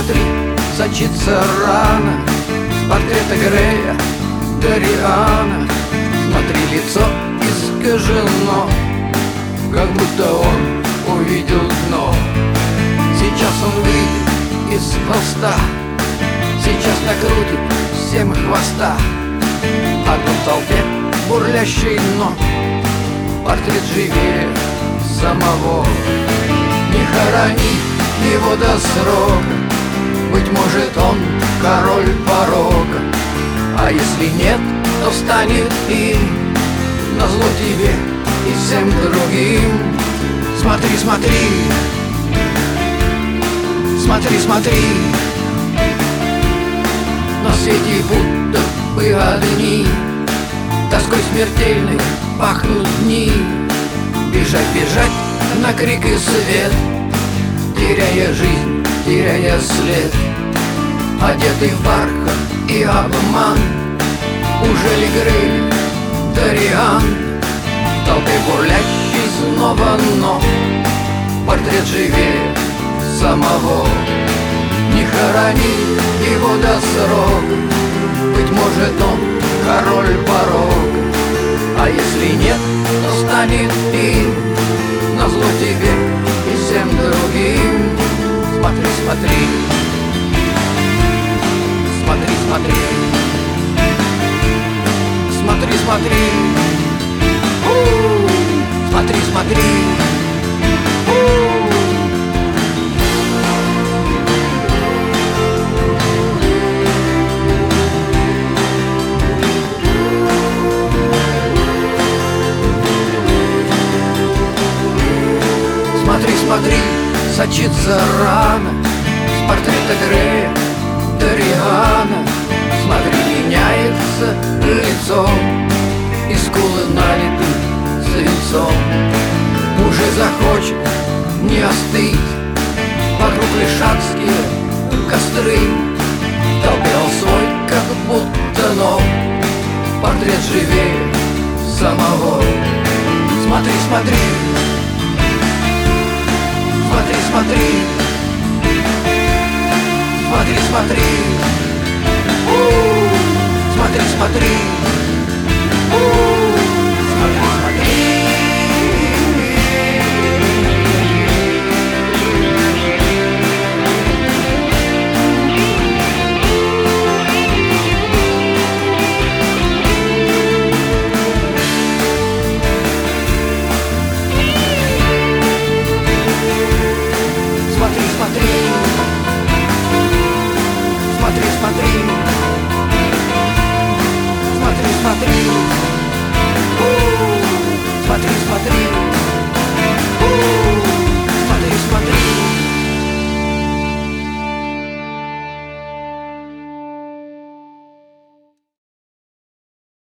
смотри, сочится рана с портрета Грея Дориана. Смотри, лицо искажено, как будто он увидел дно. Сейчас он выйдет из холста, сейчас накрутит всем хвоста. А тут в толпе бурлящий дно, портрет живее самого. Не хорони его до срока, быть может, он король порога. А если нет, то станет им, назло тебе и всем другим. Смотри, смотри, смотри, смотри, на свете будто бы одни, тоской смертельной пахнут дни. Бежать, бежать на крик и свет, теряя жизнь, теряя след. Одетый в бархат и обман, уже ли Грей Дориан? В толпе бурлящий снова, но портрет живее самого. Не хорони его до срока, быть может, он король порога. А если нет, то станет им, назло тебе и всем другим. Смотри, смотри, смотри, смотри, смотри, смотри, смотри, смотри. Смотри, смотри, сочится рана с портрета Грея Дориана. Смотри, меняется лицо, и скулы налиты свинцом. Уже захочет не остыть, вокруг лишь адские костры. В толпе он свой, как будто нов, портрет живее самого. Смотри, смотри, смотри, смотри, смотри, смотри, смотри, смотри.